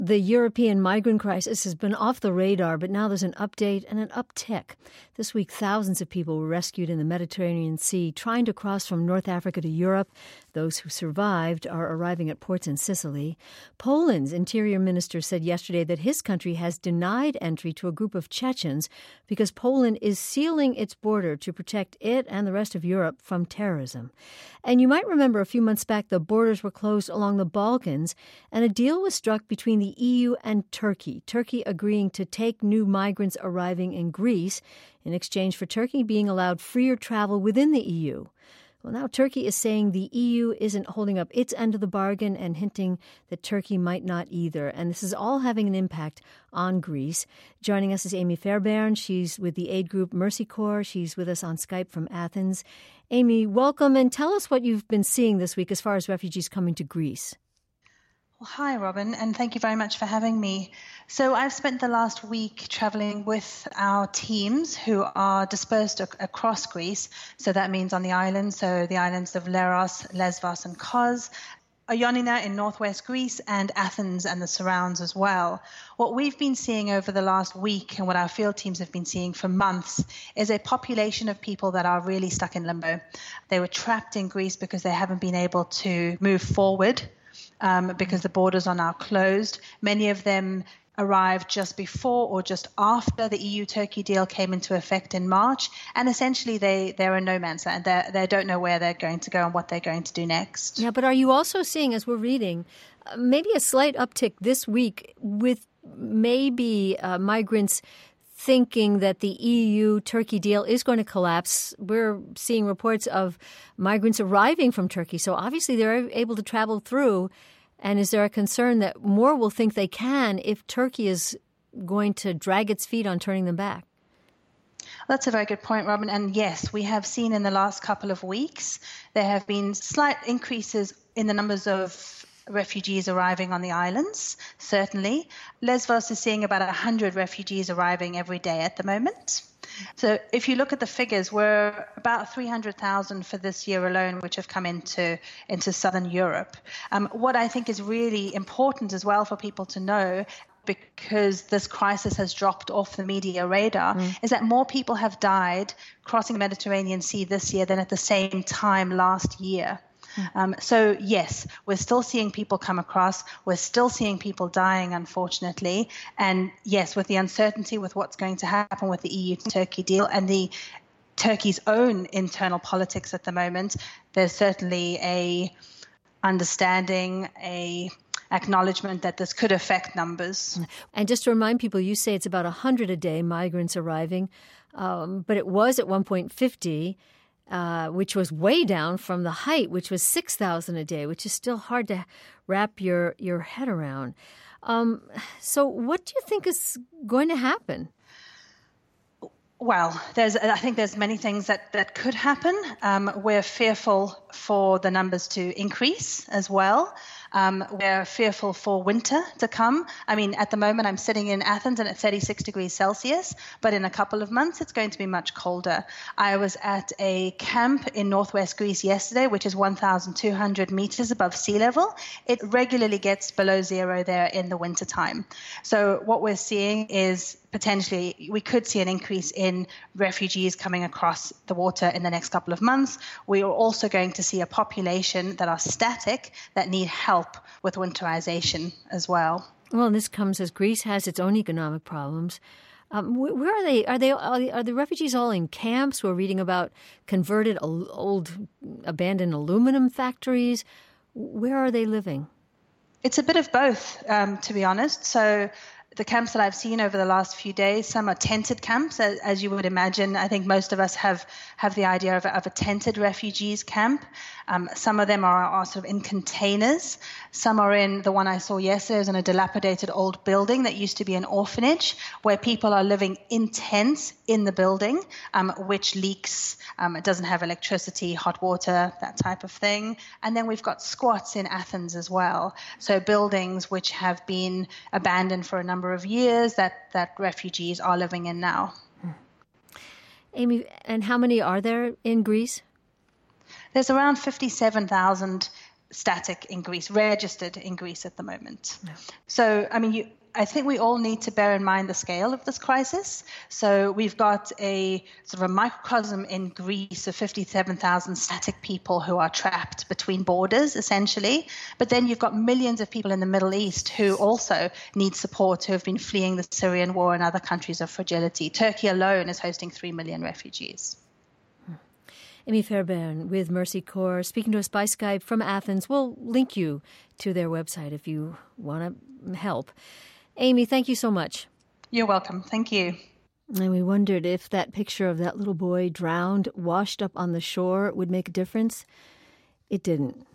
The European migrant crisis has been off the radar, but now there's an update and an uptick. This week, thousands of people were rescued in the Mediterranean Sea, trying to cross from North Africa to Europe. Those who survived are arriving at ports in Sicily. Poland's interior minister said yesterday that his country has denied entry to a group of Chechens because Poland is sealing its border to protect it and the rest of Europe from terrorism. And you might remember a few months back, the borders were closed along the Balkans, and a deal was struck between the EU and Turkey agreeing to take new migrants arriving in Greece in exchange for Turkey being allowed freer travel within the EU. Well, now Turkey is saying the EU isn't holding up its end of the bargain and hinting that Turkey might not either. And this is all having an impact on Greece. Joining us is Amy Fairbairn. She's with the aid group Mercy Corps. She's with us on Skype from Athens. Amy, welcome, and tell us what you've been seeing this week as far as refugees coming to Greece. Well, hi, Robin, and thank you very much for having me. So I've spent the last week traveling with our teams who are dispersed across Greece. So that means on the islands, so the islands of Leros, Lesvos and Kos, Ioannina in northwest Greece, and Athens and the surrounds as well. What we've been seeing over the last week and what our field teams have been seeing for months is a population of people that are really stuck in limbo. They were trapped in Greece because they haven't been able to move forward because the borders are now closed. Many of them arrived just before or just after the EU-Turkey deal came into effect in March. And essentially, they're in no man's land. They don't know where they're going to go and what they're going to do next. Yeah, but are you also seeing, as we're reading, maybe a slight uptick this week with maybe migrants thinking that the EU-Turkey deal is going to collapse? We're seeing reports of migrants arriving from Turkey. So obviously they're able to travel through. And is there a concern that more will think they can if Turkey is going to drag its feet on turning them back? That's a very good point, Robin. And yes, we have seen in the last couple of weeks, there have been slight increases in the numbers of refugees arriving on the islands, certainly. Lesvos is seeing about 100 refugees arriving every day at the moment. So if you look at the figures, we're about 300,000 for this year alone, which have come into southern Europe. What I think is really important as well for people to know, because this crisis has dropped off the media radar, is that more people have died crossing the Mediterranean Sea this year than at the same time last year. So, yes, we're still seeing people come across. We're still seeing people dying, unfortunately. And, yes, with the uncertainty with what's going to happen with the EU-Turkey deal and the Turkey's own internal politics at the moment, there's certainly a understanding, a acknowledgement that this could affect numbers. And just to remind people, you say it's about 100 a day migrants arriving, but it was at one point 50. Which was way down from the height, which was 6,000 a day, which is still hard to wrap your head around. So what do you think is going to happen? Well, I think there's many things that could happen. We're fearful for the numbers to increase as well. We're fearful for winter to come. I mean, at the moment, I'm sitting in Athens and it's 36 degrees Celsius, but in a couple of months, it's going to be much colder. I was at a camp in northwest Greece yesterday, which is 1,200 meters above sea level. It regularly gets below zero there in the wintertime. So what we're seeing is potentially we could see an increase in refugees coming across the water in the next couple of months. We are also going to see a population that are static that need help with winterization as well. Well, and this comes as Greece has its own economic problems. Where are they? Are the refugees all in camps? We're reading about converted old abandoned aluminum factories. Where are they living? It's a bit of both, to be honest. So the camps that I've seen over the last few days, some are tented camps, as you would imagine. I think most of us have the idea of a tented refugees camp. Some of them are sort of in containers. Some are in, the one I saw yesterday was in a dilapidated old building that used to be an orphanage, where people are living in tents in the building, which leaks. It doesn't have electricity, hot water, that type of thing. And then we've got squats in Athens as well. So buildings which have been abandoned for a number of years that refugees are living in now. Amy, and how many are there in Greece? There's around 57,000 static in Greece, registered in Greece at the moment. No. So, I think we all need to bear in mind the scale of this crisis. So we've got a sort of a microcosm in Greece of 57,000 static people who are trapped between borders, essentially. But then you've got millions of people in the Middle East who also need support, who have been fleeing the Syrian war and other countries of fragility. Turkey alone is hosting 3 million refugees. Amy Fairbairn with Mercy Corps speaking to us by Skype from Athens. We'll link you to their website if you want to help. Amy, thank you so much. You're welcome. Thank you. And we wondered if that picture of that little boy drowned, washed up on the shore, would make a difference. It didn't.